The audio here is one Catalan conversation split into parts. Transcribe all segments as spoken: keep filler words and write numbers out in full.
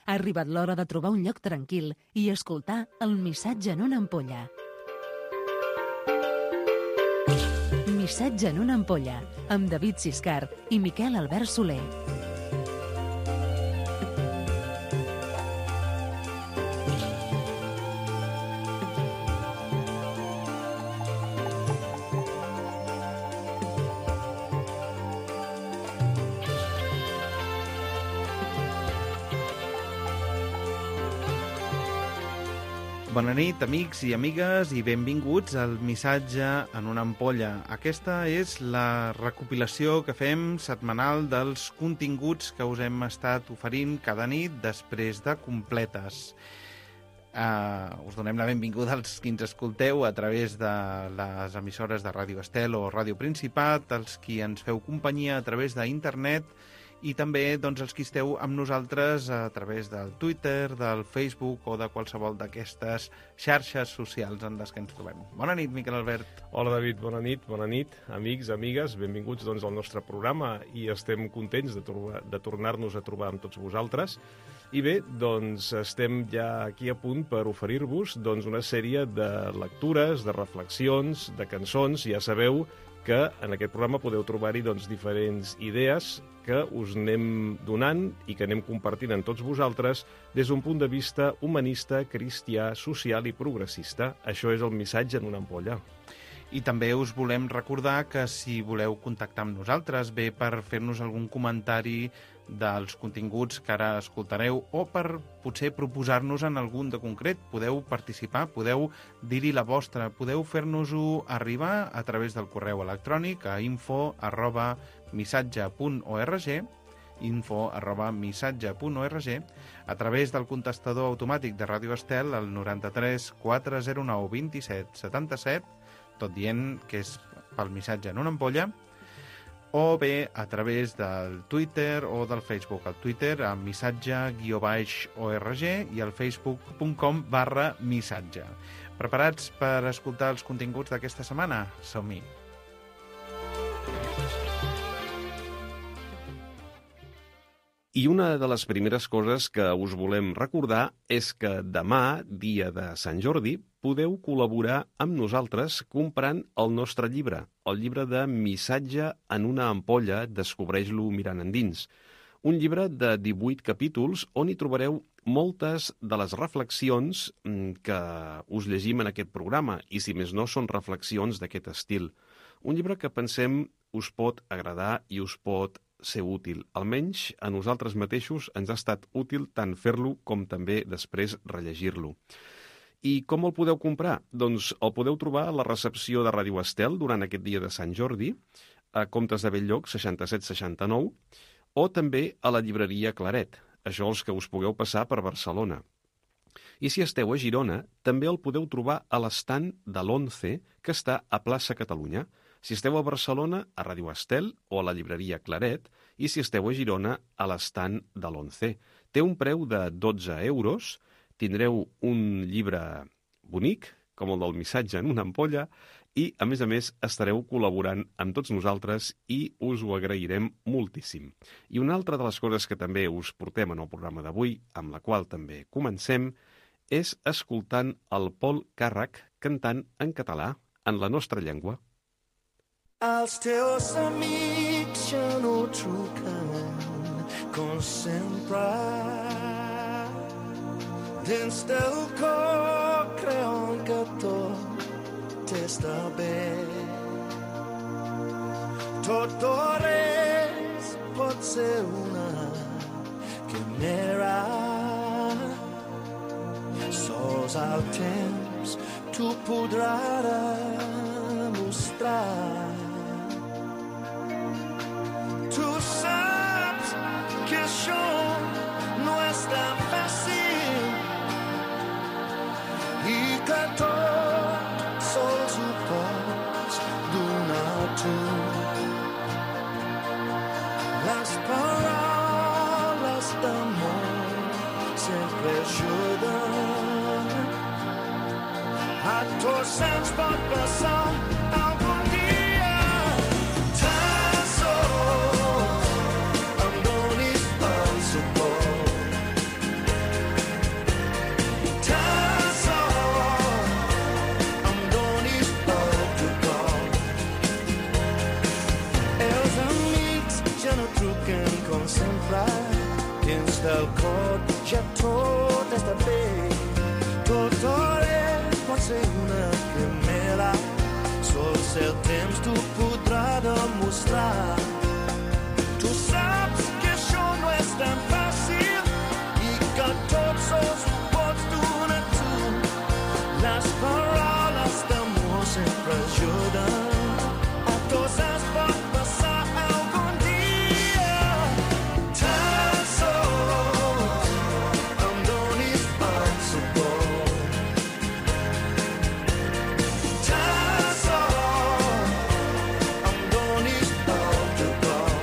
Ha arribat l'hora de trobar un lloc tranquil i escoltar el missatge en una ampolla. Missatge en una ampolla, amb David Siscar i Miquel Albert Soler. Bona nit, amics i amigues, i benvinguts al Missatge en una ampolla. Aquesta és la recopilació que fem setmanal dels continguts que us hem estat oferint cada nit després de completes. Uh, us donem la benvinguda als qui ens escolteu a través de les emissores de Ràdio Estel o Ràdio Principat, als qui ens feu companyia a través d'internet, i també doncs, els qui esteu amb nosaltres a través del Twitter, del Facebook o de qualsevol d'aquestes xarxes socials en les que ens trobem. Bona nit, Miquel Albert. Hola, David, bona nit, bona nit, amics, amigues, benvinguts doncs, al nostre programa i estem contents de, de tornar-nos a trobar amb tots vosaltres. I bé, doncs estem ja aquí a punt per oferir-vos doncs, una sèrie de lectures, de reflexions, de cançons. Ja sabeu que en aquest programa podeu trobar-hi doncs, diferents idees que us anem donant i que anem compartint amb tots vosaltres des d'un punt de vista humanista, cristià, social i progressista. Això és el missatge en una ampolla. I també us volem recordar que si voleu contactar amb nosaltres, bé per fer-nos algun comentari dels continguts que ara escoltareu o per potser proposar-nos en algun de concret, podeu participar, podeu dir-hi la vostra, podeu fer-nos-ho arribar a través del correu electrònic a info arroba missatge punt org, info arroba missatge punt org, a través del contestador automàtic de Ràdio Estel, el noranta-tres quatre zero nou vint-i-set setanta-set, tot dient que és pel missatge en una ampolla, o bé a través del Twitter o del Facebook. El Twitter a missatge-org i el facebook punt com barra missatge. Preparats per escoltar els continguts d'aquesta setmana? Som-hi! I una de les primeres coses que us volem recordar és que demà, dia de Sant Jordi, podeu col·laborar amb nosaltres comprant el nostre llibre, el llibre de Missatge en una ampolla, descobreix-lo mirant endins. Un llibre de divuit capítols on hi trobareu moltes de les reflexions que us llegim en aquest programa, i si més no són reflexions d'aquest estil. Un llibre que pensem us pot agradar i us pot ser útil. Almenys a nosaltres mateixos ens ha estat útil tant fer-lo com també després rellegir-lo. I com el podeu comprar? Doncs el podeu trobar a la recepció de Ràdio Estel durant aquest dia de Sant Jordi, a Comtes de Bell-lloc seixanta-set seixanta-nou, o també a la llibreria Claret, això els que us pugueu passar per Barcelona. I si esteu a Girona, també el podeu trobar a l'estand de l'Once, que està a plaça Catalunya. Si esteu a Barcelona, a Ràdio Estel o a la llibreria Claret, i si esteu a Girona, a l'estand de l'Once. Té un preu de dotze euros, tindreu un llibre bonic, com el del missatge en una ampolla, i, a més a més, estareu col·laborant amb tots nosaltres i us ho agrairem moltíssim. I una altra de les coses que també us portem en el programa d'avui, amb la qual també comencem, és escoltant el Pol Càrrec cantant en català, en la nostra llengua. Els teus amics ja no truquen com sempre. Dins del cor creuen que tot està bé. Tot o res pot ser una quimera. Sols el temps t'ho podrà demostrar. Tu saps que això no és tan fàcil i que tot sols ho pots donar tu. Les paraules d'amor sempre ajuden. A tots ens pot passar algun dia. Tan sols em donis el suport el cor ja tot està bé. Tot és pot ser una quimera, sols el temps t'ho podrà demostrar. Tu saps que això no és tan fàcil i que tots sols ho pots donar tu. Les paraules d'amor sempre ajuden. A tots ens pot passar algun dia. Tan sols em donis el suport. Tan sols em donis el teu cor.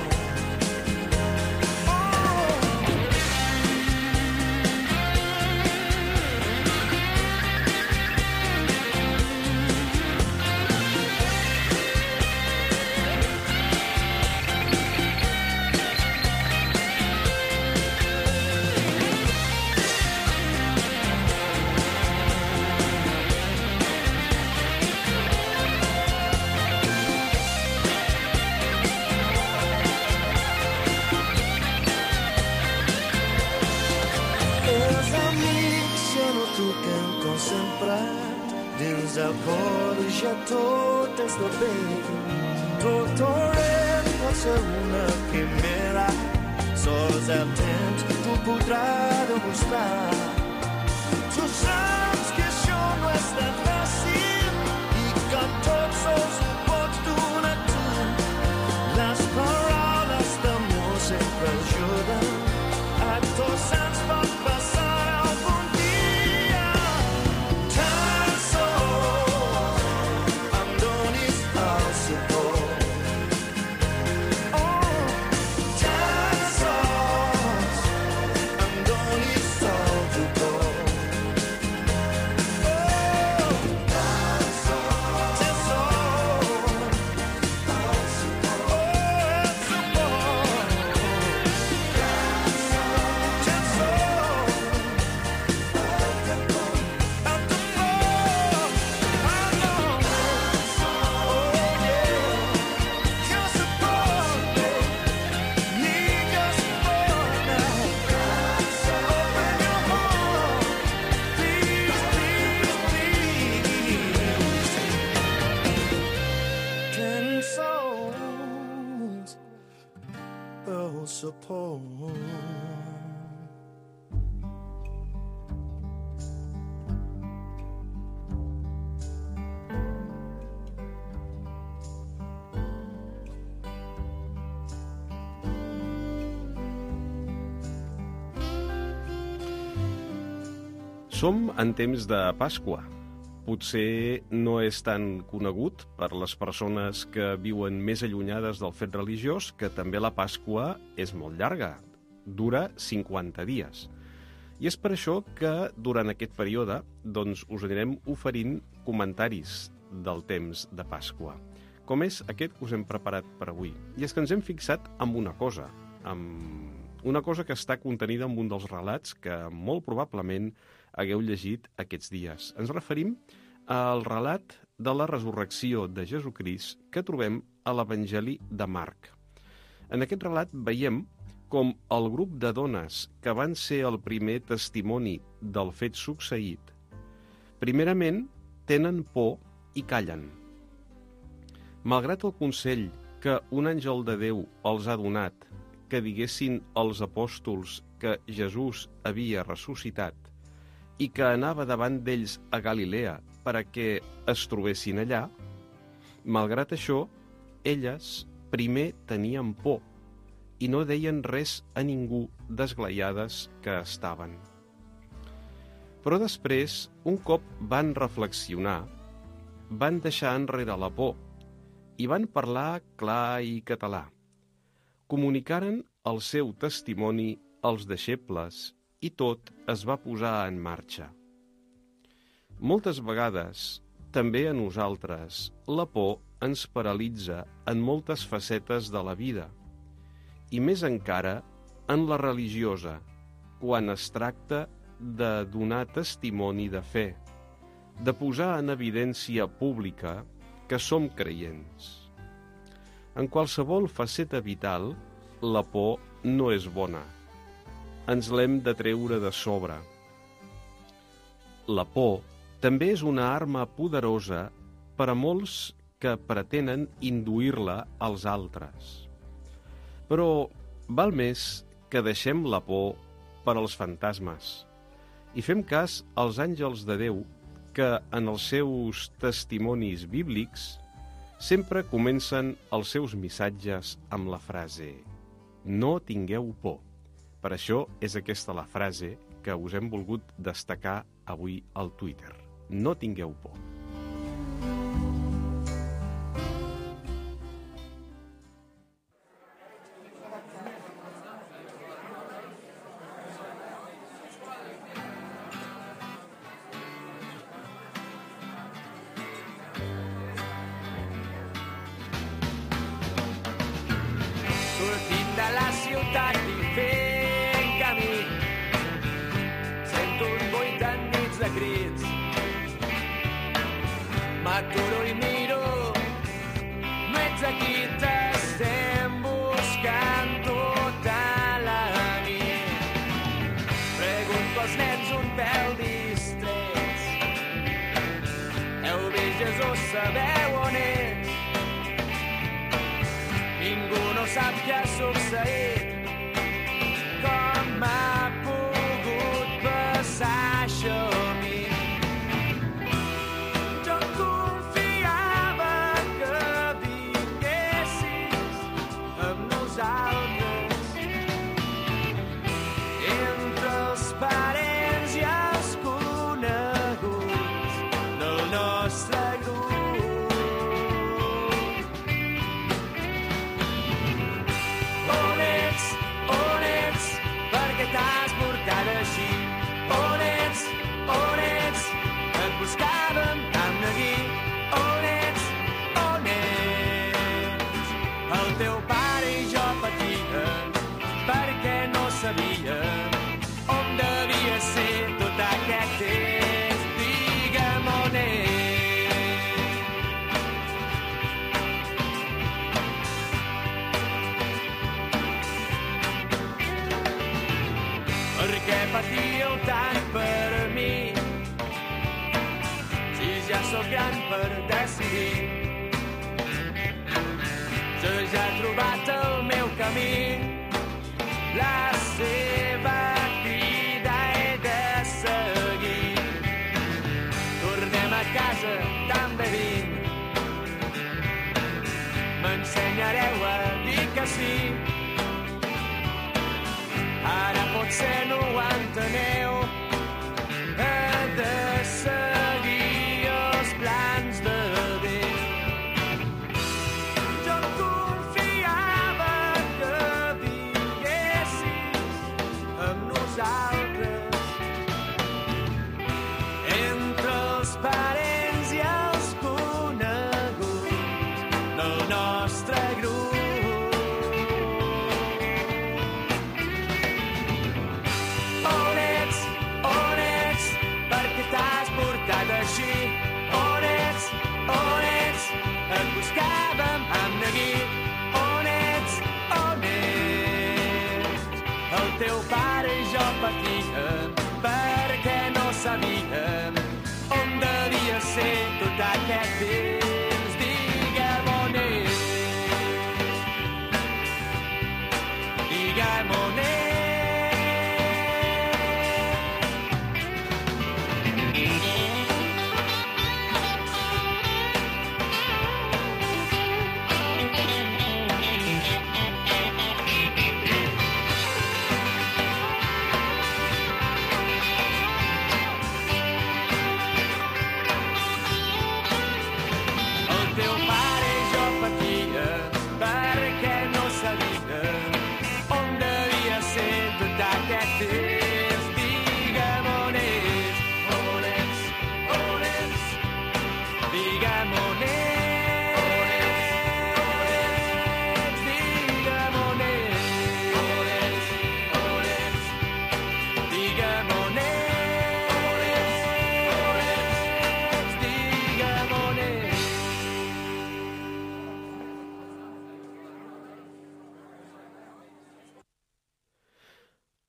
Els amics ja no truquen com sempre. Dins el cor ja tot està bé. Tot o res pot ser una quimera, sols el temps t'ho podrà demostrar. Tu saps que això no és tan fàcil i que tots sols ho pots donar tu. Les paraules d'amor sempre ajuden. A tots ens pot passar algun dia. Tan sols em donis el suport. Oh, tan sols em donis el teu cor. Oh, tan sols, tan sols el suport. Oh, el suport. Support. Som en temps de Pasqua. Potser no és tan conegut per les persones que viuen més allunyades del fet religiós que també la Pasqua és molt llarga, dura cinquanta dies. I és per això que durant aquest període doncs, us anirem oferint comentaris del temps de Pasqua, com és aquest que us hem preparat per avui. I és que ens hem fixat en una cosa, en una cosa que està contenida en un dels relats que molt probablement hagueu llegit aquests dies. Ens referim al relat de la resurrecció de Jesucrist que trobem a l'Evangeli de Marc. En aquest relat veiem com el grup de dones que van ser el primer testimoni del fet succeït, primerament tenen por i callen. Malgrat el consell que un àngel de Déu els ha donat que diguessin als apòstols que Jesús havia ressuscitat i que anava davant d'ells a Galilea per a que es trobessin allà, malgrat això, elles primer tenien por i no deien res a ningú desglaiades que estaven. Però després, un cop van reflexionar, van deixar enrere la por i van parlar clar i català. Comunicaren el seu testimoni als deixebles i tot es va posar en marxa. Moltes vegades, també a nosaltres, la por ens paralitza en moltes facetes de la vida, i més encara en la religiosa, quan es tracta de donar testimoni de fe, de posar en evidència pública que som creients. En qualsevol faceta vital, la por no és bona. ens l'hem de treure de sobre. La por també és una arma poderosa per a molts que pretenen induir-la als altres. Però val més que deixem la por per als fantasmes i fem cas als àngels de Déu que en els seus testimonis bíblics sempre comencen els seus missatges amb la frase «No tingueu por». Per això és aquesta la frase que us hem volgut destacar avui al Twitter. No tingueu por. Sortint de la ciutat i fent camí, sento un buit enmig de crits. M'aturo i miro, no ets aquí, t'estem buscant tota la nit. Pregunto als nens un pèl distrets, heu vist Jesús, sabeu on és? Ningú no sap què ha succeït. Com ha pogut passar això a mi? Jo confiava que vinguessis amb nosaltres. Entre els parents i els coneguts del nostre grup. T'has portat així. On ets? On ets? Et buscàvem amb neguit. On ets? On ets? El teu pare i jo patíem perquè no sabíem on devia ser tot aquest temps. Digue'm on ets. Per què patíeu tant per mi? Si ja sóc gran per decidir. Jo ja he trobat el meu camí. La seva crida he de seguir. Tornem a casa, també vinc. M'ensenyareu a dir que sí. Ara potser no ho enteneu. He de seguir els plans de Déu. Jo confiava que vinguessis amb nosaltres. Entre els parents i els coneguts del nostre grup. On ets? On ets? Et buscàvem amb neguit. On ets? On ets? El teu pare i jo patíem perquè no sabíem on devia ser tot aquest temps. Digue'm on ets. Digue'm on ets.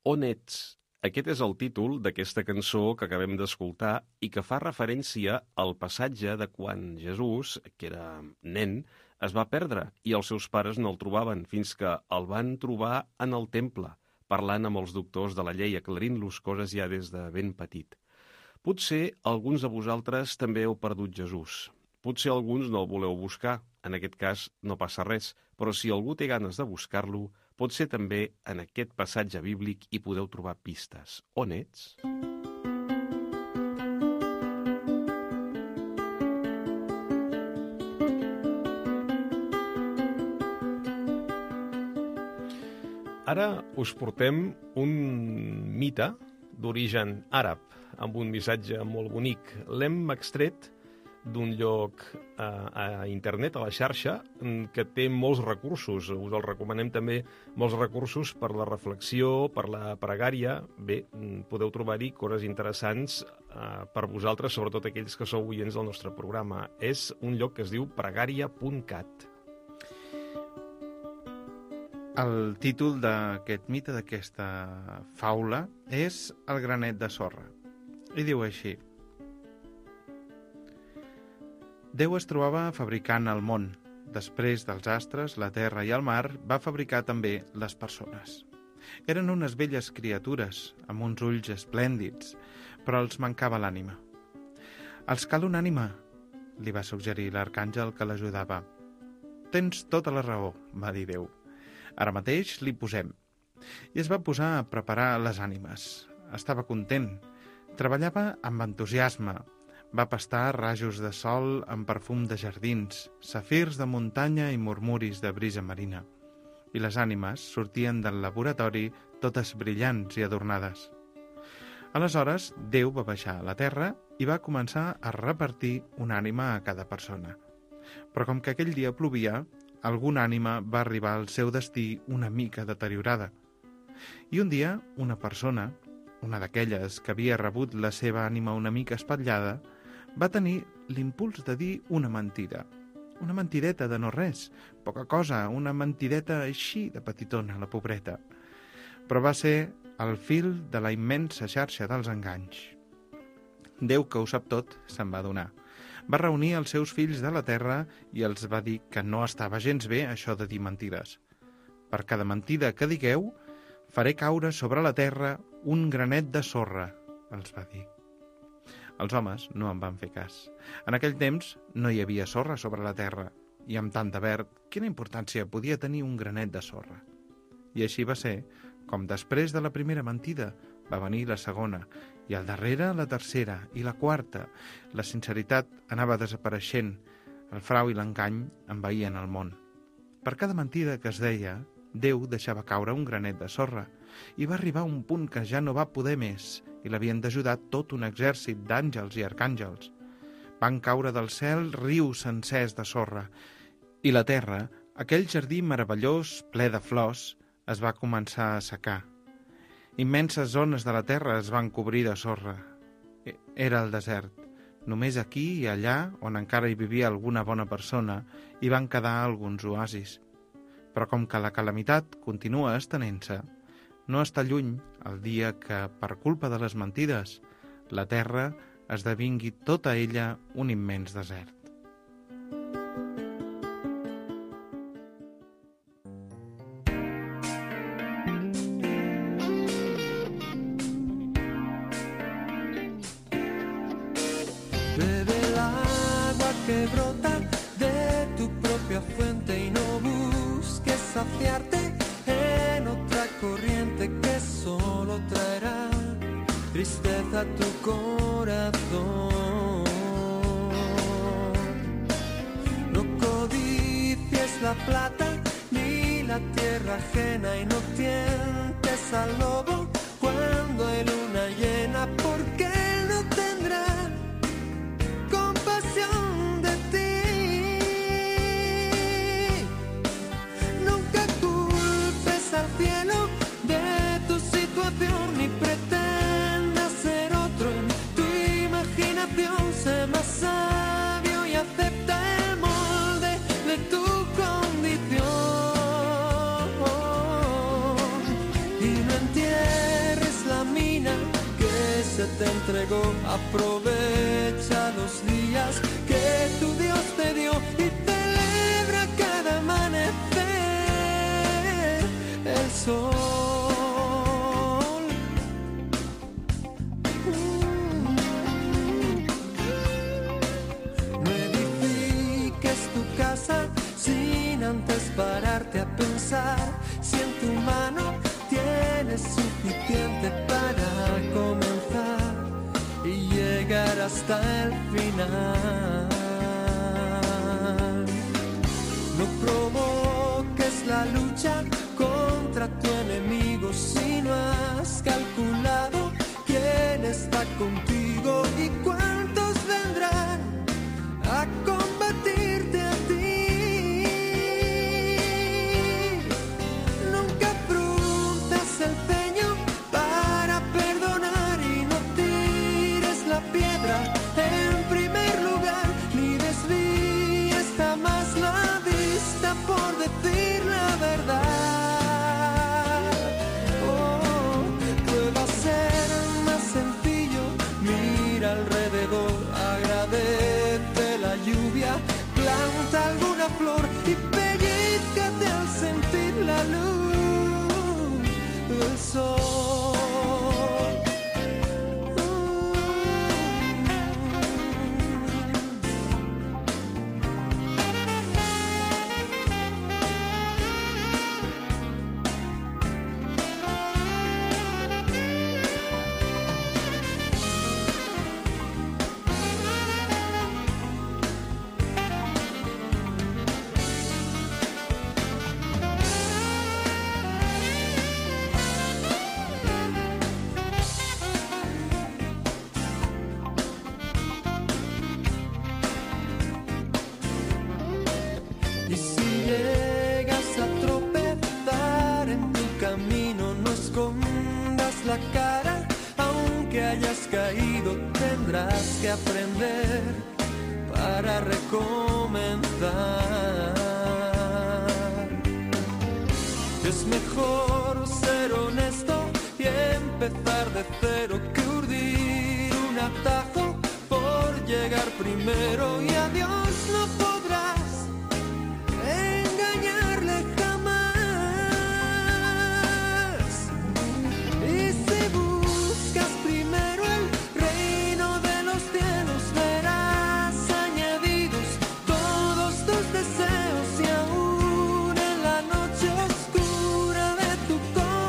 On ets? Aquest és el títol d'aquesta cançó que acabem d'escoltar i que fa referència al passatge de quan Jesús, que era nen, es va perdre i els seus pares no el trobaven fins que el van trobar en el temple, parlant amb els doctors de la llei, aclarint-los coses ja des de ben petit. Potser alguns de vosaltres també heu perdut Jesús. Potser alguns no el voleu buscar, en aquest cas no passa res, però si algú té ganes de buscar-lo, pot ser també en aquest passatge bíblic hi podeu trobar pistes. On ets? Ara us portem un mite d'origen àrab, amb un missatge molt bonic. L'hem extret d'un lloc a, a internet, a la xarxa, que té molts recursos. Us el recomanem també, molts recursos per la reflexió, per la pregària. Bé, podeu trobar-hi coses interessants eh, per vosaltres, sobretot aquells que sou oients del nostre programa. És un lloc que es diu pregària punt cat. El títol d'aquest mite, d'aquesta faula, és El granet de sorra. I diu així: Déu es trobava fabricant el món. Després dels astres, la terra i el mar, va fabricar també les persones. Eren unes belles criatures, amb uns ulls esplèndids, però els mancava l'ànima. «Els cal una ànima», li va suggerir l'arcàngel que l'ajudava. «Tens tota la raó», va dir Déu. «Ara mateix li posem». I es va posar a preparar les ànimes. Estava content. Treballava amb entusiasme. Va pastar rajos de sol amb perfum de jardins, safirs de muntanya i murmuris de brisa marina. I les ànimes sortien del laboratori totes brillants i adornades. Aleshores, Déu va baixar a la terra i va començar a repartir una ànima a cada persona. Però com que aquell dia plovia, alguna ànima va arribar al seu destí una mica deteriorada. I un dia, una persona, una d'aquelles que havia rebut la seva ànima una mica espatllada, va tenir l'impuls de dir una mentida. Una mentideta de no res, poca cosa, una mentideta així de petitona, la pobreta. Però va ser el fil de la immensa xarxa dels enganys. Déu, que ho sap tot, se'n va adonar. Va reunir els seus fills de la terra i els va dir que no estava gens bé això de dir mentides. Per cada mentida que digueu, faré caure sobre la terra un granet de sorra, els va dir. Els homes no en van fer cas. En aquell temps no hi havia sorra sobre la terra, i amb tant de verd, quina importància podia tenir un granet de sorra? I així va ser com després de la primera mentida va venir la segona, i al darrere la tercera i la quarta. La sinceritat anava desapareixent, el frau i l'engany envaïen el món. Per cada mentida que es deia, Déu deixava caure un granet de sorra, i va arribar a un punt que ja no va poder més, i l'havien d'ajudar tot un exèrcit d'àngels i arcàngels. Van caure del cel rius sencers de sorra, i la terra, aquell jardí meravellós, ple de flors, es va començar a assecar. Immenses zones de la terra es van cobrir de sorra. Era el desert. Només aquí i allà, on encara hi vivia alguna bona persona, hi van quedar alguns oasis. Però com que la calamitat continua estenent-se, no està lluny el dia que, per culpa de les mentides, la terra esdevingui tota ella un immens desert. Bebe el agua que brota de tu propia fuente y no busques saciarte en otra corriente que solo traerá tristeza a tu corazón. No codicies la plata ni la tierra ajena y no tientes al lobo cuando hay luna llena, porque él no tendrá compasión de ti. Nunca culpes al cielo de tu situación ni pretendas ser otro en tu imaginación. Sé más sabio y acepta el molde de tu condición. Y no entiendes Aprovecha los días que tu Dios te dio y celebra cada amanecer el sol. No edifiques tu casa sin antes pararte a pensar si en tu mano tienes suficiente para comenzar y llegar hasta el final. No provoques la lucha contra tu enemigo si no has calculado quién está contigo y cuántos vendrán a combatirte a ti. Nunca frunces el ceño para perdonar y no tires la piedra en primer lugar, ni desvíes jamás la vista por decir la verdad. Oh, prueba a ser más sencillo, mira alrededor, agradece la lluvia, planta alguna flor y pellizcate al sentir la luz del sol. Y si llegas a tropezar en tu camino, no escondas la cara, aunque hayas caído tendrás que aprender para recomenzar. Es mejor ser honesto y empezar de cero que urdir un atajo por llegar primero, y a Dios no podrás engañarle jamás. Y si buscas primero el reino de los cielos, verás añadidos todos tus deseos, y aún en la noche oscura de tu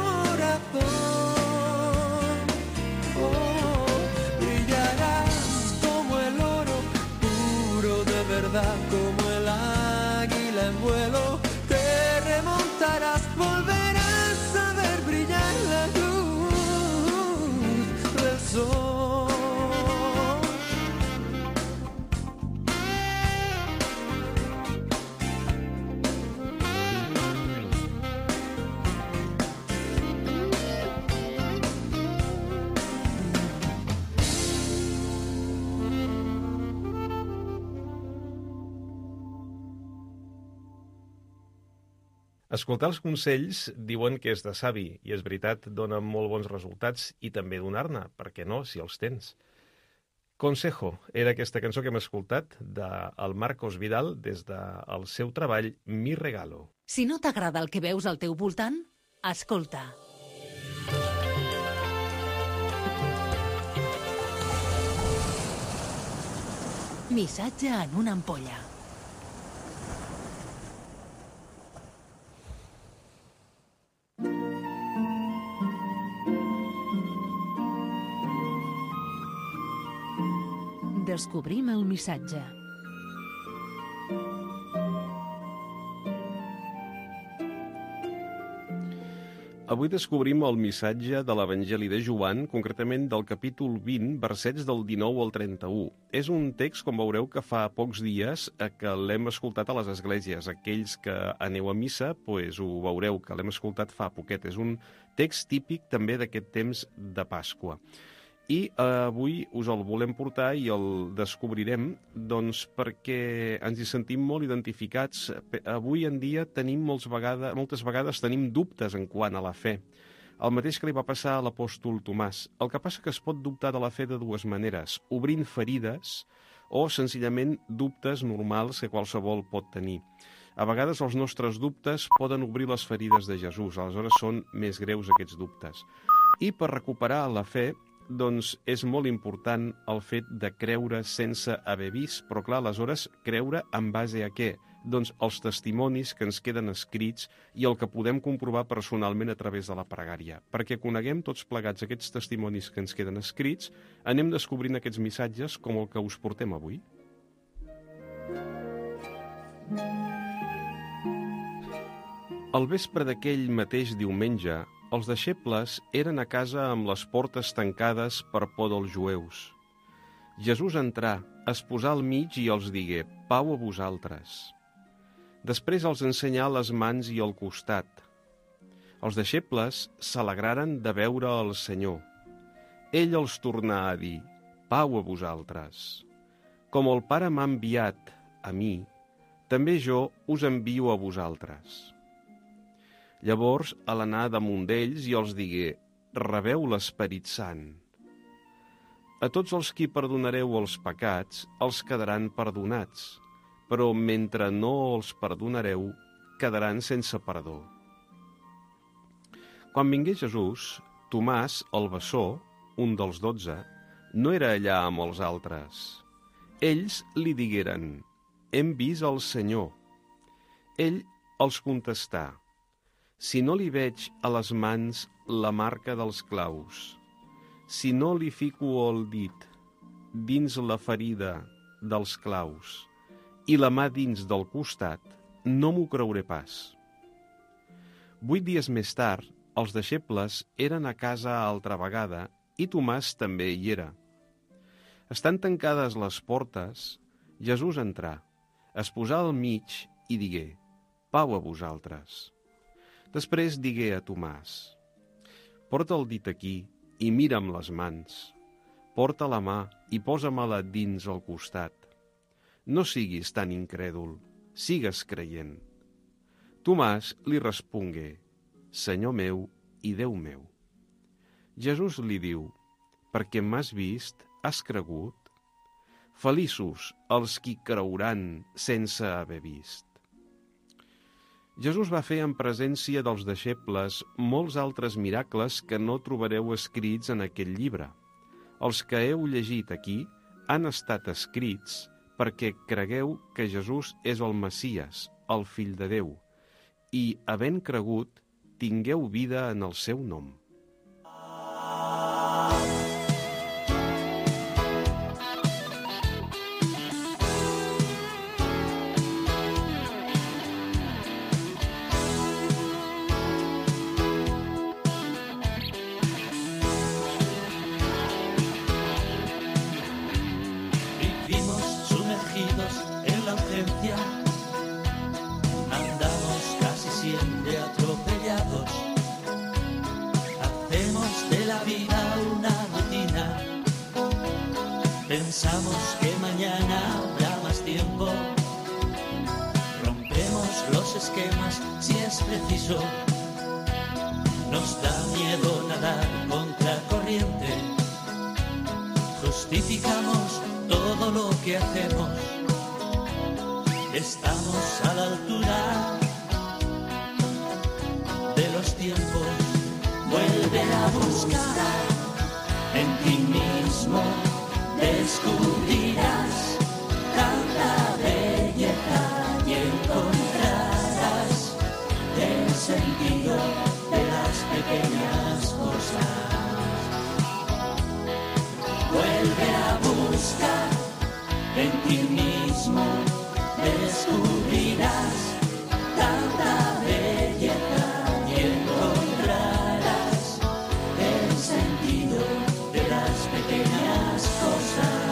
corazón, oh, brillarás como el oro puro de verdad, como el águila en vuelo, te remontarás, volverás a ver brillar la luz del sol. Escoltar els consells diuen que és de savi, i és veritat, dona molt bons resultats, i també donar-ne, per què no, si els tens. Consejo era aquesta cançó que hem escoltat del Marcos Vidal des del seu treball Mi Regalo. Si no t'agrada el que veus al teu voltant, escolta. Missatge en una ampolla. Descobrim el missatge. Avui descobrim el missatge de l'Evangeli de Joan, concretament del capítol vint, versets del dinou al trenta-u. És un text, com veureu, que fa pocs dies que l'hem escoltat a les esglésies. Aquells que aneu a missa, pues, ho veureu, que l'hem escoltat fa poquet. És un text típic també d'aquest temps de Pasqua. I eh, avui us el volem portar i el descobrirem doncs, perquè ens hi sentim molt identificats. Avui en dia tenim molts vegades, moltes vegades tenim dubtes en quant a la fe. El mateix que li va passar a l'apòstol Tomàs. El que passa que es pot dubtar de la fe de dues maneres, obrint ferides o senzillament dubtes normals que qualsevol pot tenir. A vegades els nostres dubtes poden obrir les ferides de Jesús, aleshores són més greus aquests dubtes. I per recuperar la fe, doncs és molt important el fet de creure sense haver vist, però clar, aleshores creure en base a què? Doncs els testimonis que ens queden escrits i el que podem comprovar personalment a través de la pregària. Perquè coneguem tots plegats aquests testimonis que ens queden escrits, anem descobrint aquests missatges com el que us portem avui. Al vespre d'aquell mateix diumenge, els deixebles eren a casa amb les portes tancades per por dels jueus. Jesús entrà, es posà al mig i els digué: «Pau a vosaltres». Després els ensenyà les mans i el costat. Els deixebles s'alegraren de veure el Senyor. Ell els tornà a dir: «Pau a vosaltres. Com el Pare m'ha enviat a mi, també jo us envio a vosaltres». Llavors, a l'anar damunt d'ells, i els digué: «Rebeu l'Esperit Sant. A tots els qui perdonareu els pecats, els quedaran perdonats, però mentre no els perdonareu, quedaran sense perdó». Quan vingué Jesús, Tomàs, el bessó, un dels dotze, no era allà amb els altres. Ells li digueren: «Hem vist el Senyor». Ell els contestà: «Si no li veig a les mans la marca dels claus, si no li fico el dit dins la ferida dels claus i la mà dins del costat, no m'ho creuré pas». Vuit dies més tard, els deixebles eren a casa altra vegada i Tomàs també hi era. Estant tancades les portes, Jesús entrà, es posà al mig i digué: «Pau a vosaltres». Després digué a Tomàs: «Porta el dit aquí i mira'm les mans. Porta la mà i posa-me-la dins el costat. No siguis tan incrèdul, sigues creient». Tomàs li respongué: «Senyor meu i Déu meu». Jesús li diu: «Perquè m'has vist, has cregut? Feliços els qui creuran sense haver vist». Jesús va fer en presència dels deixebles molts altres miracles que no trobareu escrits en aquest llibre. Els que heu llegit aquí han estat escrits perquè cregueu que Jesús és el Messies, el Fill de Déu, i, havent cregut, tingueu vida en el seu nom. Andamos casi siempre atropellados, hacemos de la vida una rutina, pensamos que mañana habrá más tiempo, rompemos los esquemas si es preciso, nos da miedo nadar contra corriente, justificamos todo lo que hacemos. Estamos a la altura de los tiempos. Vuelve a buscar en ti mismo, descubrirás tanta belleza y encontrarás el sentido de las pequeñas cosas. Vuelve a buscar en ti mismo, descubrirás tanta belleza y encontrarás el sentido de las pequeñas cosas.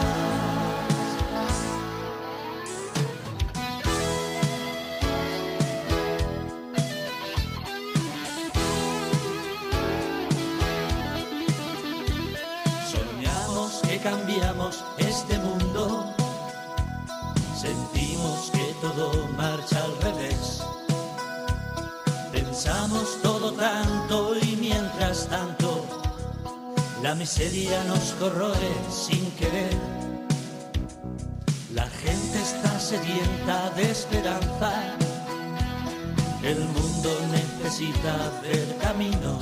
Soñamos que cambiamos este mundo, sentimos que todo marcha al revés, pensamos todo tanto y mientras La miseria nos corroe sin querer. La gente está sedienta de esperanza. El mundo necesita ver caminos.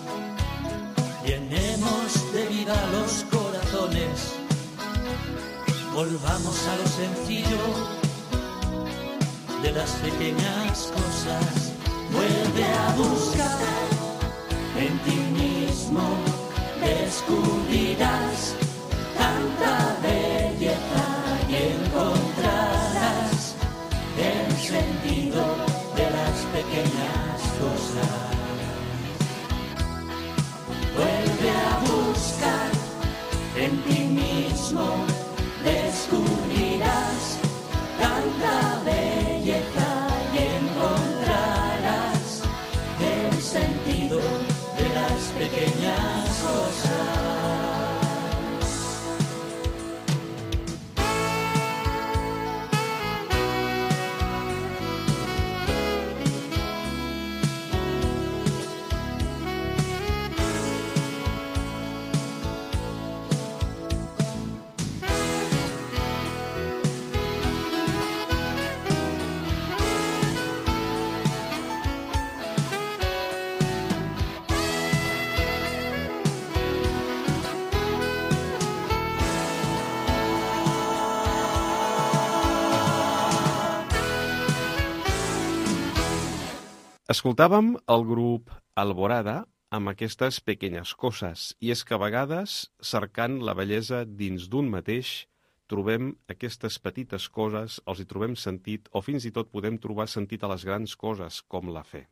Llenemos de vida los corazones. Volvamos a lo sencillo de las pequeñas cosas. Vuelve a buscar en ti mismo. Descubrirás tanta belleza y encontrarás el sentido de las pequeñas cosas. Vuelve a buscar en ti mismo, descubrirás tanta belleza y encontrarás el sentido de las pequeñas cosas. Escoltàvem el grup Alborada amb aquestes pequeñes coses, i és que a vegades, cercant la bellesa dins d'un mateix, trobem aquestes petites coses, els hi trobem sentit, o fins i tot podem trobar sentit a les grans coses, com la fe.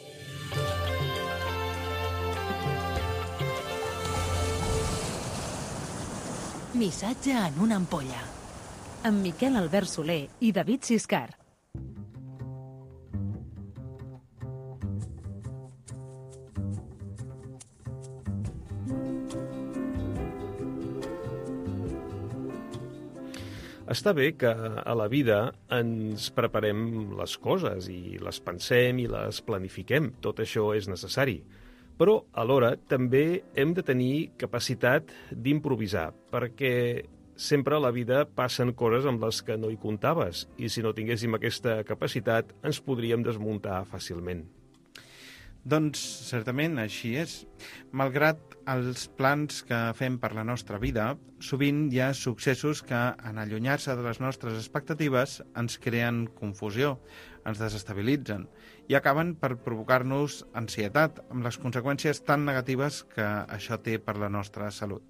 Missatge en una ampolla. Amb Miquel Albert Soler i David Siscar. Està bé que a la vida ens preparem les coses i les pensem i les planifiquem. Tot això és necessari. Però, alhora, també hem de tenir capacitat d'improvisar, perquè sempre a la vida passen coses amb les que no hi comptaves, i si no tinguéssim aquesta capacitat ens podríem desmuntar fàcilment. Doncs, certament, així és. Malgrat els plans que fem per la nostra vida, sovint hi ha successos que, en allunyar-se de les nostres expectatives, ens creen confusió, ens desestabilitzen i acaben per provocar-nos ansietat, amb les conseqüències tan negatives que això té per la nostra salut.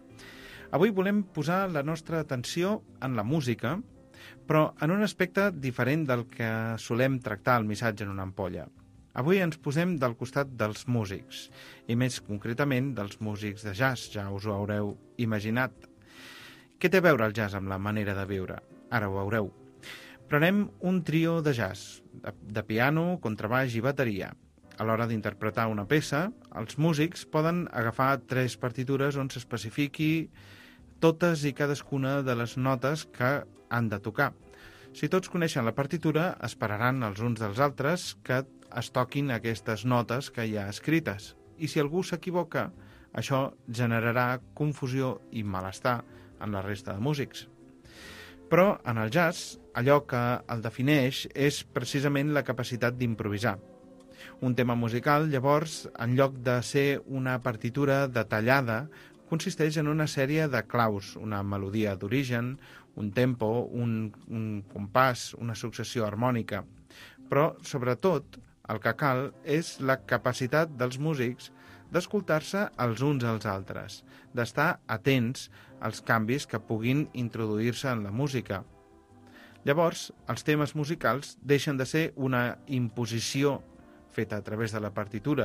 Avui volem posar la nostra atenció en la música, però en un aspecte diferent del que solem tractar al missatge en una ampolla. Avui ens posem del costat dels músics, i més concretament dels músics de jazz, ja us ho haureu imaginat. Què té a veure el jazz amb la manera de viure? Ara ho veureu. Prenem un trio de jazz, de, de piano, contrabaix i bateria. A l'hora d'interpretar una peça, els músics poden agafar tres partitures on s'especifiqui totes i cadascuna de les notes que han de tocar. Si tots coneixen la partitura, esperaran els uns dels altres que es toquin aquestes notes que hi ha escrites. I si algú s'equivoca, això generarà confusió i malestar en la resta de músics. Però en el jazz, allò que el defineix és precisament la capacitat d'improvisar. Un tema musical, llavors, en lloc de ser una partitura detallada, consisteix en una sèrie de claus, una melodia d'origen, un tempo, un, un compàs, una successió harmònica. Però, sobretot, el que cal és la capacitat dels músics d'escoltar-se els uns als altres, d'estar atents als canvis que puguin introduir-se en la música. Llavors, els temes musicals deixen de ser una imposició feta a través de la partitura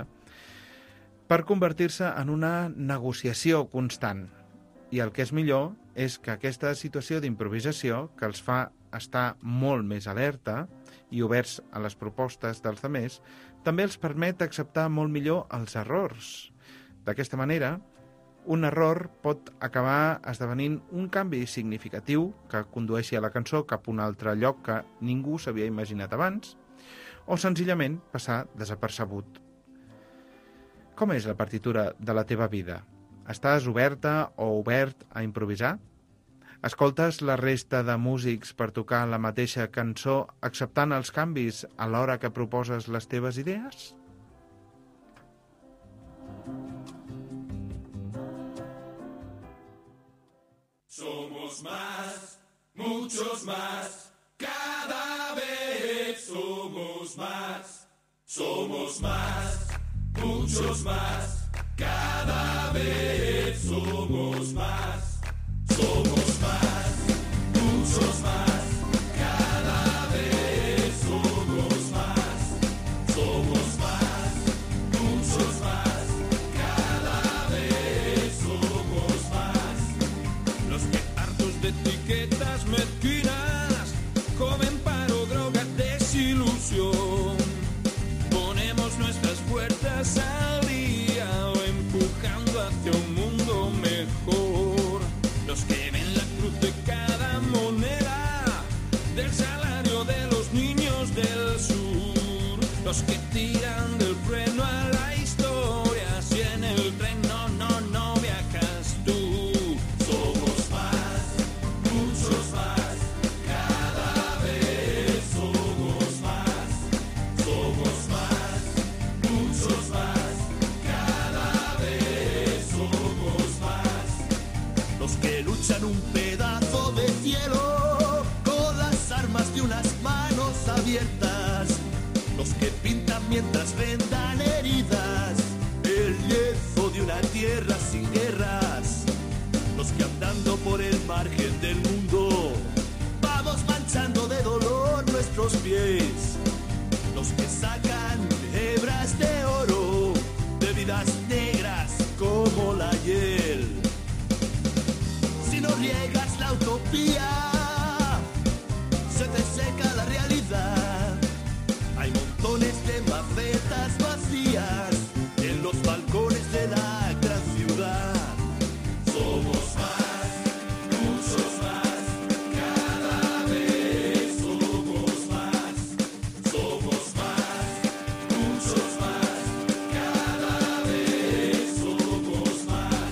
per convertir-se en una negociació constant. I el que és millor és que aquesta situació d'improvisació, que els fa estar molt més alerta i oberts a les propostes dels altres, també els permet acceptar molt millor els errors. D'aquesta manera, un error pot acabar esdevenint un canvi significatiu que condueixi a la cançó cap a un altre lloc que ningú s'havia imaginat abans, o senzillament passar desapercebut. Com és la partitura de la teva vida? Estàs oberta o obert a improvisar? Escoltes la resta de músics per tocar la mateixa cançó acceptant els canvis a l'hora que proposes les teves idees? Somos más, muchos más, cada vez somos más. Somos más, muchos más, cada vez somos más. Somos más, muchos más, cada vez somos más. Somos más, muchos más, cada vez somos más. Los que hartos de etiquetas mezquinas comen paro, drogas, desilusión. Ponemos nuestras puertas al día o empujando hacia un mundo mejor. Los que ven la cruz de cada moneda del salario de los niños del sur. Los que tiran del freno a la historia si en el tren no, no, no viajas tú. Somos más, muchos más, cada vez somos más. Somos más, muchos más, cada vez somos más. Los que luchan un pedazo de cielo con las armas de unas manos abiertas. Los que pintan mientras vendan heridas el lienzo de una tierra sin guerras. Los que andando por el margen del mundo vamos manchando de dolor nuestros pies. Los que sacan hebras de oro de vidas negras como la hiel. Si no riegas la utopía, se te seca la realidad. Hay montones de macetas vacías en los balcones de la gran ciudad. Somos más, muchos más, cada vez somos más. Somos más, muchos más, cada vez somos más.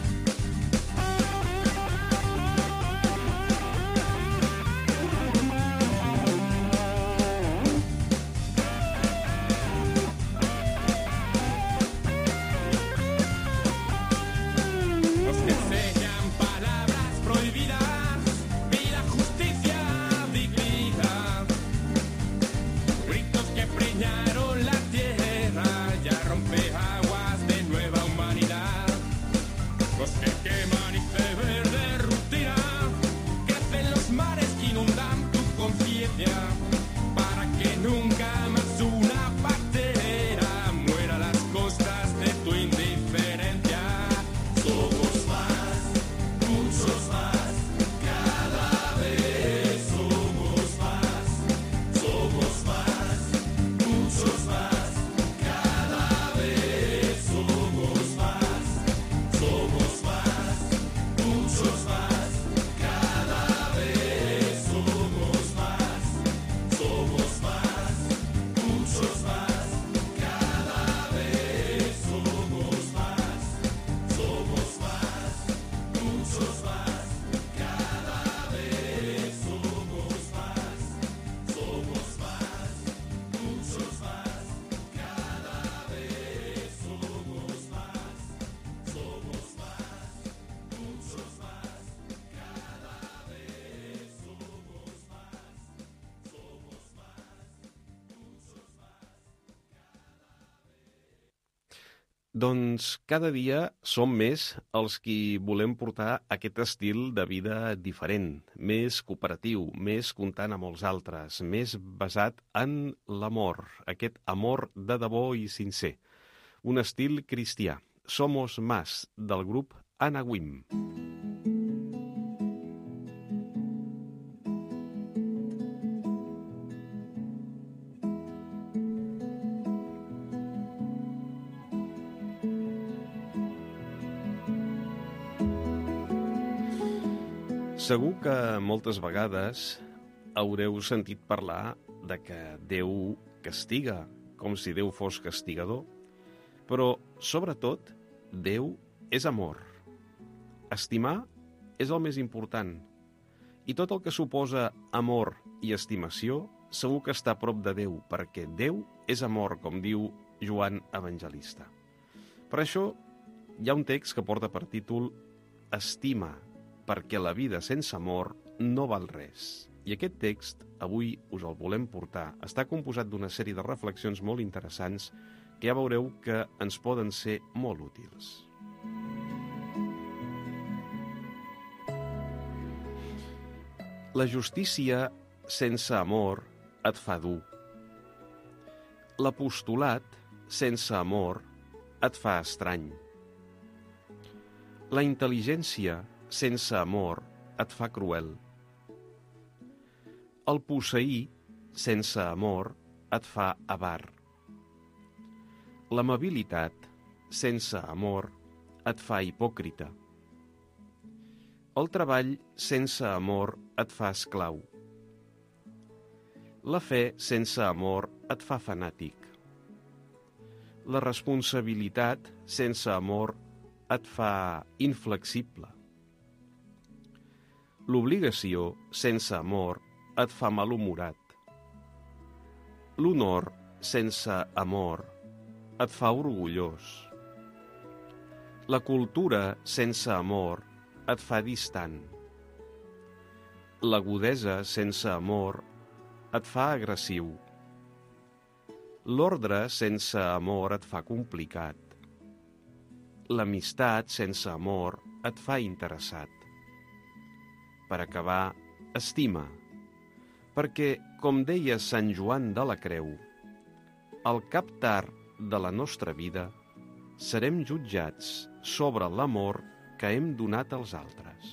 Los que enseñan palabras prohibidas, vida, justicia, dignidad. Gritos que preñaron la tierra, ya rompe aguas de nueva humanidad. Los que queman iceberg de rutina, crecen los mares que inundan tu conciencia, para que nunca más una pantera muera a las costas de tu indiferencia. Somos más, muchos más, cada vez somos más. Somos más, muchos más, cada vez somos más. Somos más, muchos más, cada vez somos más. Somos más, muchos más, cada vez somos más. Somos más, muchos más, cada vez somos más. Somos más, muchos más, cada vez somos más. Somos más, muchos más, cada vez somos más. Somos más, muchos más. Doncs cada dia som més els qui volem portar aquest estil de vida diferent, més cooperatiu, més comptant amb els altres, més basat en l'amor, aquest amor de debò i sincer. Un estil cristià. Somos Más, del grup Anawim. Segur que moltes vegades haureu sentit parlar de que Déu castiga, com si Déu fos castigador, però, sobretot, Déu és amor. Estimar és el més important. I tot el que suposa amor i estimació segur que està a prop de Déu, perquè Déu és amor, com diu Joan Evangelista. Per això hi ha un text que porta per títol Estima, perquè la vida sense amor no val res. I aquest text avui us el volem portar. Està composat d'una sèrie de reflexions molt interessants que ja veureu que ens poden ser molt útils. La justícia sense amor et fa dur. L'apostolat sense amor et fa estrany. La intel·ligència sense amor et fa cruel. El posseir sense amor et fa avar. L'amabilitat sense amor et fa hipòcrita. El treball sense amor et fa esclau. La fe sense amor et fa fanàtic. La responsabilitat sense amor et fa inflexible. L'obligació sense amor et fa malhumorat. L'honor sense amor et fa orgullós. La cultura sense amor et fa distant. L'agudesa sense amor et fa agressiu. L'ordre sense amor et fa complicat. L'amistat sense amor et fa interessat. Per acabar, estima, perquè, com deia Sant Joan de la Creu, al cap tard de la nostra vida serem jutjats sobre l'amor que hem donat als altres.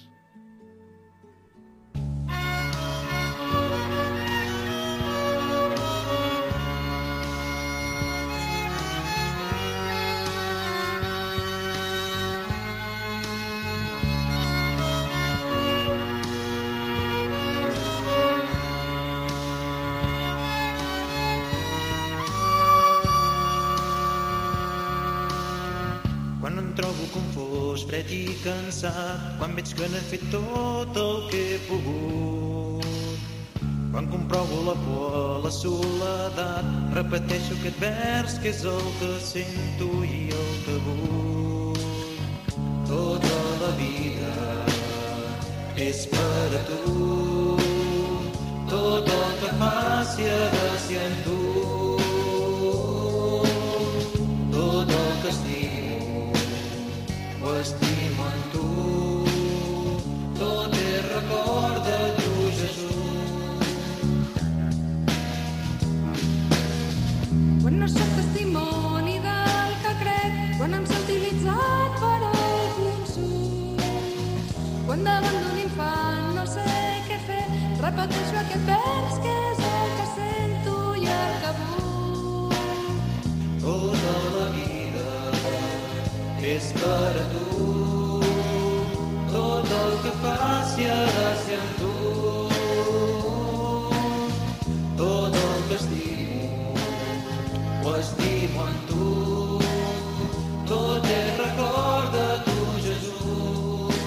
Quan em trobo confós, fred i cansat, quan veig que n'he fet tot el que he pogut, quan comprovo la por, la soledat, repeteixo aquest vers que és el que sento i el que vull. Tota la vida és per a tu, tot el que faci ha de ser en tu, tot el que estimo ho estimo en tu, tot és record de tu, Jesús. Quan no soc testimoni del que crec, quan em sento utilitzat per algun surt, quan davant d'un infant no sé què fer, repeteixo aquest vers que és el que sento i el que vull. Tota la vida és per a tu, tot el que faci ha de ser en tu, tot el que estimo ho estimo en tu, tot és record de tu, Jesús.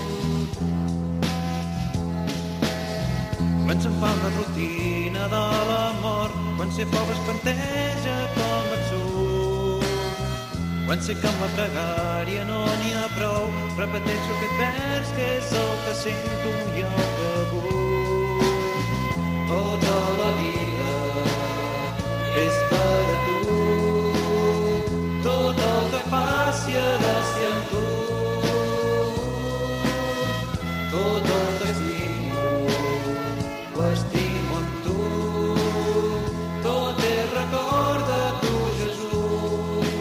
Quan se'm fa una rutina de l'amor, quan ser fort espanteja com et surt, quan sé que amb la pregària no n'hi ha prou, repeteixo aquest vers que és el que sento i el que vull. Tota la vida és per a tu, tot el que faci ha de ser en tu, tot el que estimo ho estimo en tu, tot és record de tu, Jesús.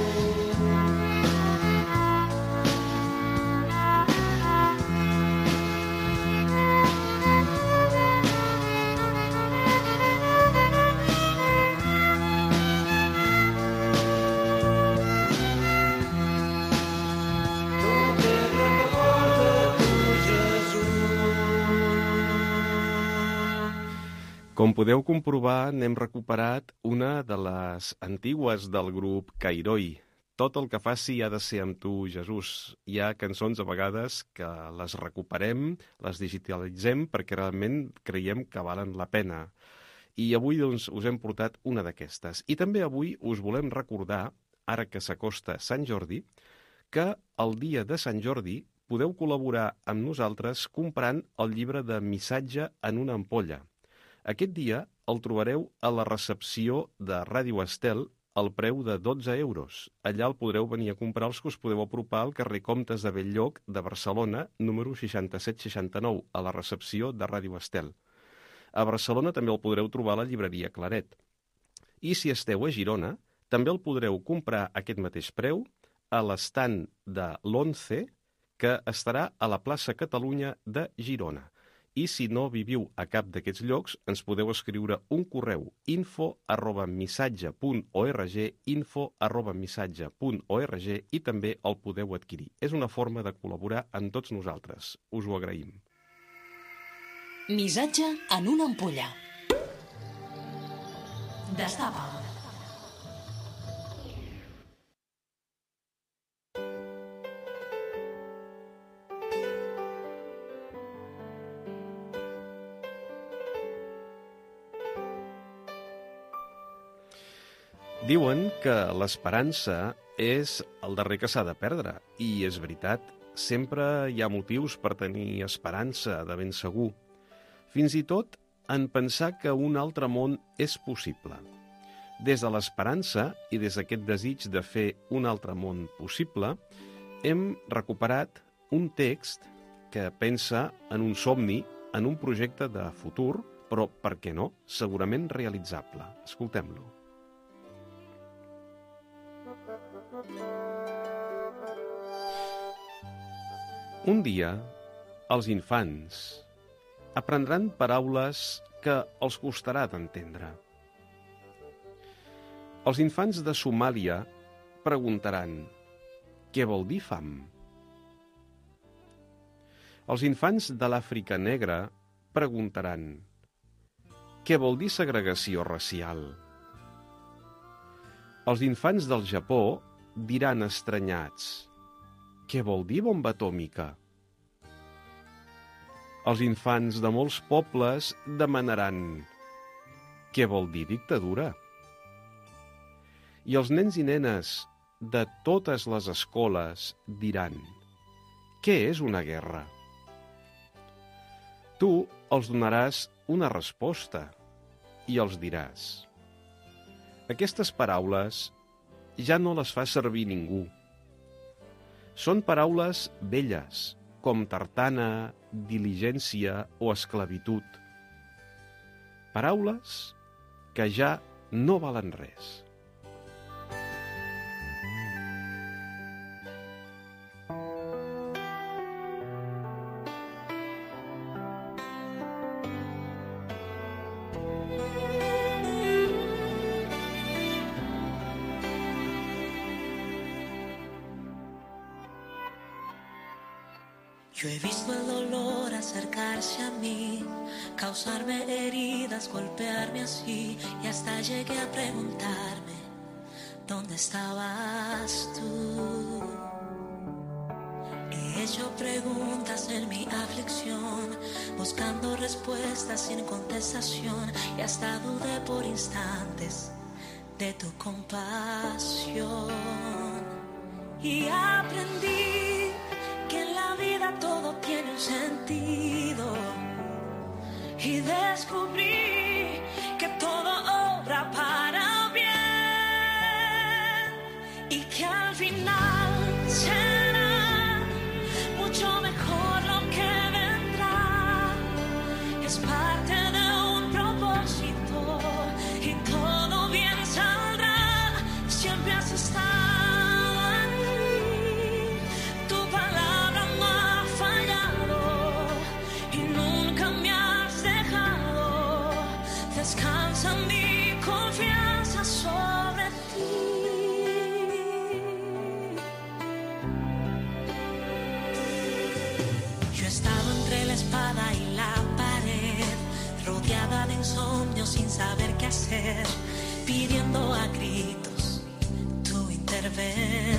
Com podeu comprovar, n'hem recuperat una de les antigues del grup Cairoi, tot el que faci ha de ser amb tu, Jesús. Hi ha cançons a vegades que les recuperem, les digitalitzem perquè realment creiem que valen la pena. I avui doncs, us hem portat una d'aquestes. I també avui us volem recordar, ara que s'acosta Sant Jordi, que el dia de Sant Jordi podeu col·laborar amb nosaltres comprant el llibre de Missatge en una ampolla. Aquest dia el trobareu a la recepció de Ràdio Estel al preu de dotze euros. Allà el podreu venir a comprar els que us podeu apropar al carrer Comtes de Bell-lloc de Barcelona, número seixanta-set seixanta-nou, a la recepció de Ràdio Estel. A Barcelona també el podreu trobar a la llibreria Claret. I si esteu a Girona, també el podreu comprar a aquest mateix preu a l'estand de l'Once, que estarà a la plaça Catalunya de Girona. I si no viviu a cap d'aquests llocs, ens podeu escriure un correu info arroba missatge punt org, info arroba missatge punt org, i també el podeu adquirir. És una forma de col·laborar amb tots nosaltres. Us ho agraïm. Missatge en una ampolla. Destapa'l. Diuen que l'esperança és el darrer que s'ha de perdre, i és veritat, sempre hi ha motius per tenir esperança, de ben segur. Fins i tot en pensar que un altre món és possible. Des de l'esperança i des d'aquest desig de fer un altre món possible, hem recuperat un text que pensa en un somni, en un projecte de futur, però, per què no, segurament realitzable. Escoltem-lo. Un dia, els infants aprendran paraules que els costarà d'entendre. Els infants de Somàlia preguntaran: què vol dir fam? Els infants de l'Àfrica Negra preguntaran: què vol dir segregació racial? Els infants del Japó diran estranyats: què vol dir bomba atòmica? Els infants de molts pobles demanaran: què vol dir dictadura? I els nens i nenes de totes les escoles diran: què és una guerra? Tu els donaràs una resposta i els diràs: aquestes paraules ja no les fa servir ningú. Són paraules velles, com tartana, diligència o esclavitud. Paraules que ja no valen res. Yo he visto el dolor acercarse a mí, causarme heridas, golpearme así, y hasta llegué a preguntarme, ¿dónde estabas tú? He hecho preguntas en mi aflicción, buscando respuestas sin contestación, y hasta dudé por instantes de tu compasión. Y aprendí que en la vida todo tiene un sentido, y descubrí que todo obra para bien, y que al final será mucho mejor lo que vendrá. Es parte de un propósito y todo bien saldrá. Siempre has estado y la pared, rodeada de insomnio sin saber qué hacer, pidiendo a gritos tu intervención.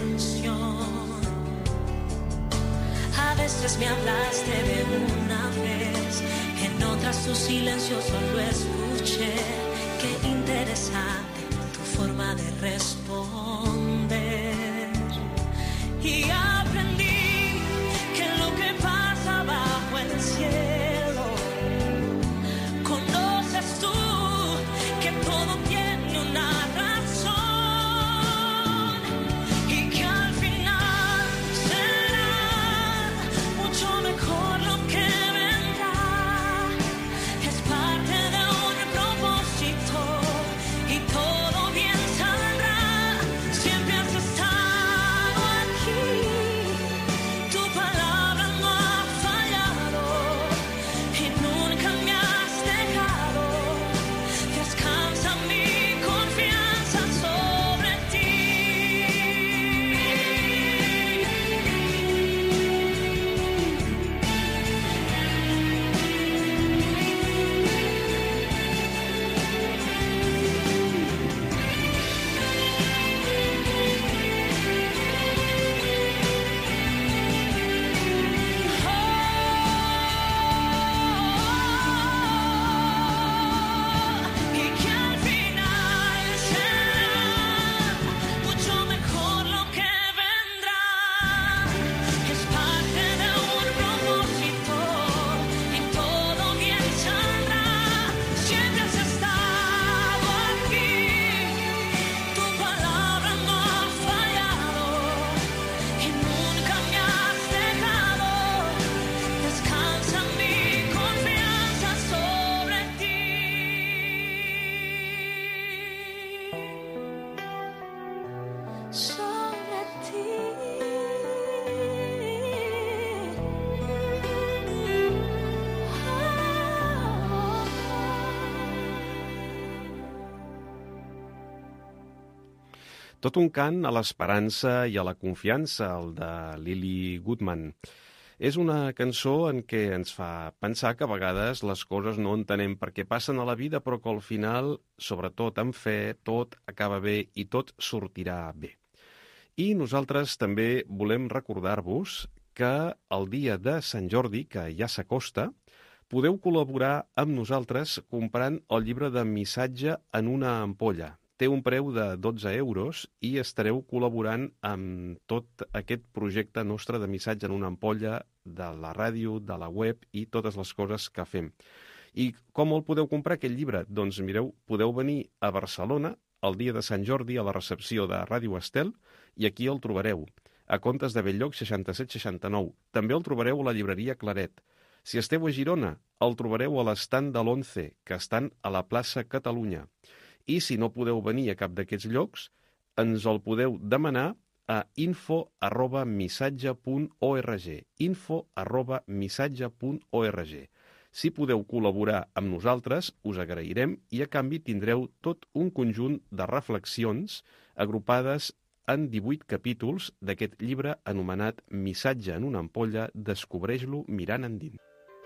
veces me hablaste de una vez, que en otras tu silencio solo escuché. Qué interesante tu forma de responder. Y aprendí que lo que pasa bajo el cielo, conoces tú que todo tiene una razón y que al final será mucho mejor lo que vendrá. Es parte de un propósito y todo bien saldrá. Siempre has estado aquí, tu palabra no ha fallado y nunca me has dejado. Descansa mi confianza sobre ti. Y que al final será mucho mejor lo que vendrá. Es parte de un propósito y todo bien saldrá. Siempre has estado aquí, tu palabra no ha fallado y nunca me has dejado. Descansa mi confianza sobre ti. Sobre Tot un cant a l'esperança i a la confiança, el de Lily Goodman. És una cançó en què ens fa pensar que a vegades les coses no entenem per què passen a la vida, però que al final, sobretot amb fe, tot acaba bé i tot sortirà bé. I nosaltres també volem recordar-vos que el dia de Sant Jordi, que ja s'acosta, podeu col·laborar amb nosaltres comprant el llibre de Missatge en una ampolla. Té un preu de dotze euros i estareu col·laborant amb tot aquest projecte nostre de Missatge en una ampolla, de la ràdio, de la web i totes les coses que fem. I com el podeu comprar, aquest llibre? Doncs mireu, podeu venir a Barcelona el dia de Sant Jordi a la recepció de Ràdio Estel i aquí el trobareu, a Contes de Belllloc seixanta-set seixanta-nou. També el trobareu a la llibreria Claret. Si esteu a Girona, el trobareu a l'estand de l'Once, que estan a la plaça Catalunya. I si no podeu venir a cap d'aquests llocs, ens el podeu demanar a info arroba missatge punt org. info arroba missatge punt org. Si podeu col·laborar amb nosaltres, us agrairem i a canvi tindreu tot un conjunt de reflexions agrupades en divuit capítols d'aquest llibre anomenat Missatge en una ampolla, descobreix-lo mirant endins.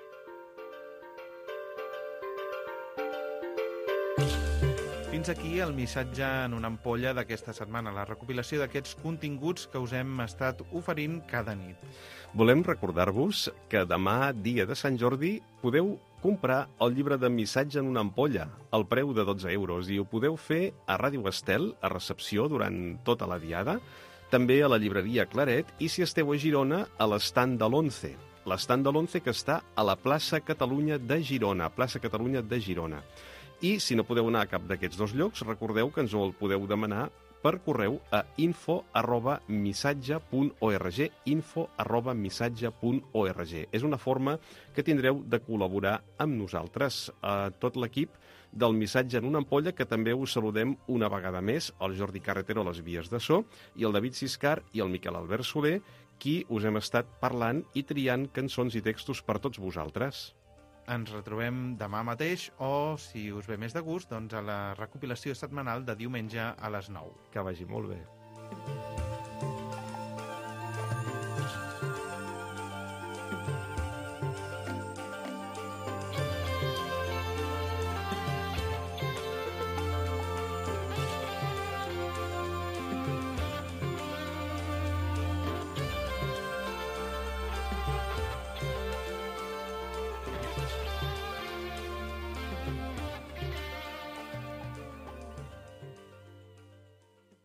Fins aquí el missatge en una ampolla d'aquesta setmana, la recopilació d'aquests continguts que us hem estat oferint cada nit. Volem recordar-vos que demà, dia de Sant Jordi, podeu comprar el llibre de Missatge en una ampolla, al preu de dotze euros, i ho podeu fer a Ràdio Estel, a recepció, durant tota la diada, també a la llibreria Claret, i si esteu a Girona, a l'estand de l'Once. L'estand de l'Once que està a la plaça Catalunya de Girona, plaça Catalunya de Girona. I si no podeu anar a cap d'aquests dos llocs, recordeu que ens el podeu demanar per correu a info arroba missatge punt org, info arroba missatge punt org. És una forma que tindreu de col·laborar amb nosaltres, a tot l'equip del Missatge en una ampolla, que també us saludem una vegada més, el Jordi Carretero a les vies de so, i el David Siscar i el Miquel Albert Soler, qui us hem estat parlant i triant cançons i textos per tots vosaltres. Ens retrobem demà mateix o, si us ve més de gust, doncs a la recopilació setmanal de diumenge a les nou. Que vagi molt bé.